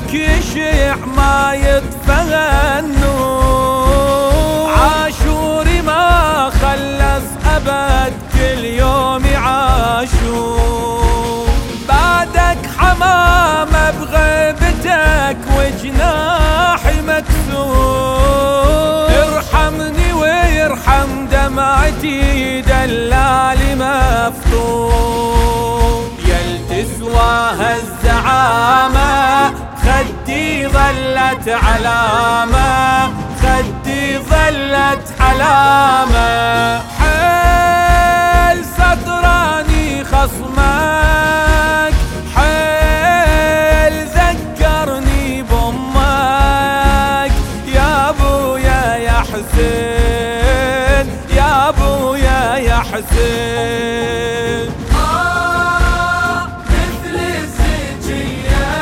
اسمك يشع ما يطفى النور، عاشوري ما خلص أبد كل يوم عاشور، بعدك حمامة بغيبتك وجناحي مكسور، ارحمني ويرحم دمعتي دلالي مفتون، يل تسواها الزعامة خدي ظلت علامة، خدي ظلت علامة، حيل سطراني خصمك، حيل ذكرني بأمك، يا ابويا يا حسين، يا ابويا يا حسين. مثل الزكية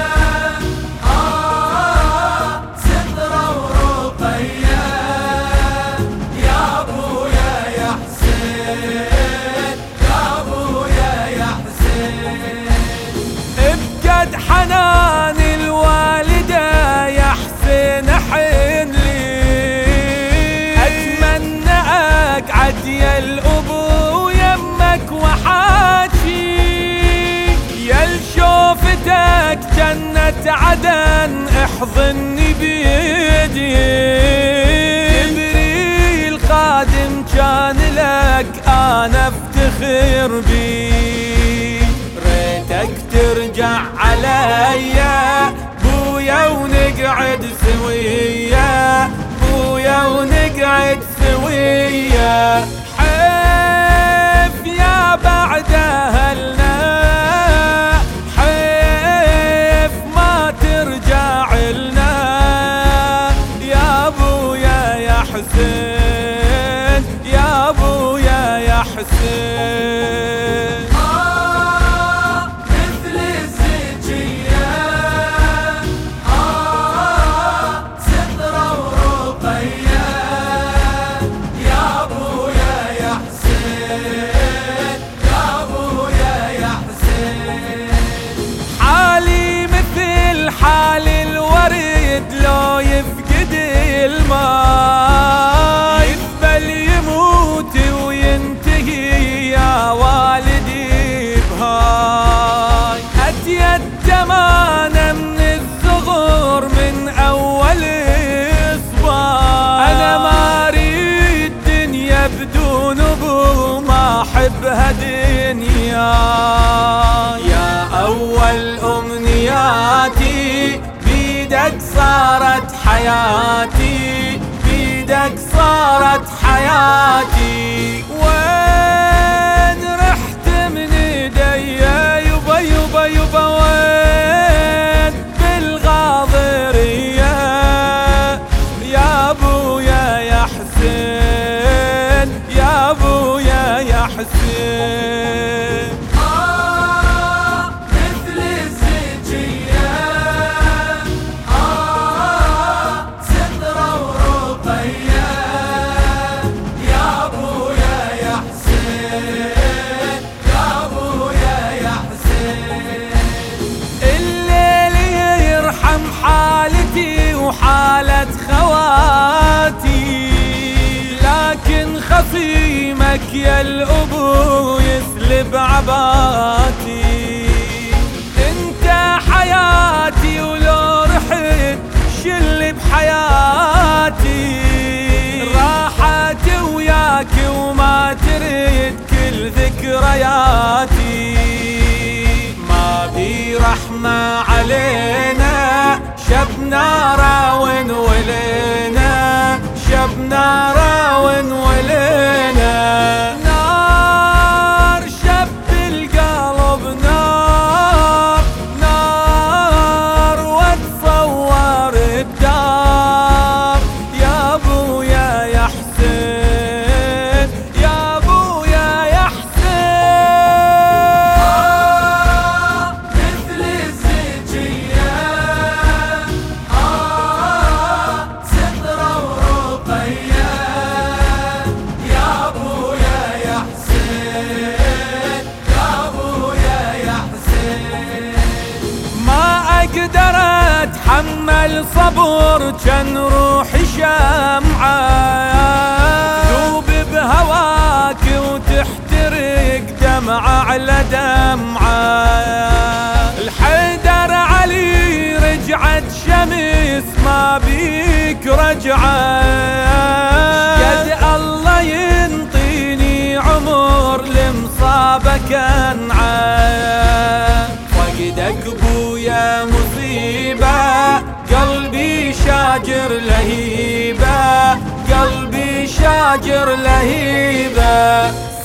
سدرة ورقية، يا ابويا يا حسين، يا ابويا يا حسين. ابجد حنان الوالدة يا حسين حين لي، اتمنى اقعد يا الابو يمك وحاجي، يا لشوفتك جنة عدن احضني بيدي، جبريل خادم كان لك انا افتخر بي، ريتك ترجع عليا بويا ونقعد سويا، بويا ونقعد سويا، حيف يا بعد اهلنا، حيف ما ترجع لنا، يا ابويا يا حسين، يا ابويا يا حسين. مثل الزكية سدرة ورقية، يا ابويا يا حسين، يا ابويا يا حسين. حالي مثل حال الورد لو يفقد الماء، يقبل يموت وينتهي يا والدي بهاي، اتيتم انا من الصغر من اول اصبع، انا ما اريد دنيا بدون ابو، ما احبها دنيا، يا اول امنياتي بيدك صارت حياتي، بيدك صارت حياتي، وين رحت من ايديا يبا يبا يبا، وين بالغاضرية، يا ابويا يا حسين، يا ابويا يا حسين. مثل الزكية سدرة ورقية، يا ابويا يا حسين، يا ابويا يا حسين. الليل يرحم حالتي وحالة خواتي، لكن خصيمك يا الابو يسلب عباتي، انت حياتي ولو رحت شل بحياتي، راحتي وياك وما تريد كل ذكرياتي، ما بي رحمة علينا شبنا راون ولينا، شبنا راون ولينا، نار شب القلب نار، نار واتصور الدار، يا ابويا يا حسين، يا ابويا يا حسين. مثل الزكية سدرة ورقية، يا ابويا يا حسين، يا ابويا يا حسين. ما اقدر اتحمل صبر كان روحي شمعة، ذوب بهواك وتحترق دمعة على دمعة. الحيدر علي رجعت شمس ما بيك رجعة، قد الله ينطيني عمر لمصابك انعى. فقدك بويا مصيبة قلبي شاجر لهيبة، قلبي شاجر لهيبة.